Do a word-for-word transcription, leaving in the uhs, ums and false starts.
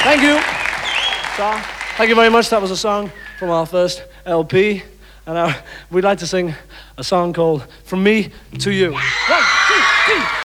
Thank you. So, thank you very much. That was a song from our first L P. And uh, we'd like to sing a song called From Me to You. One, two, three.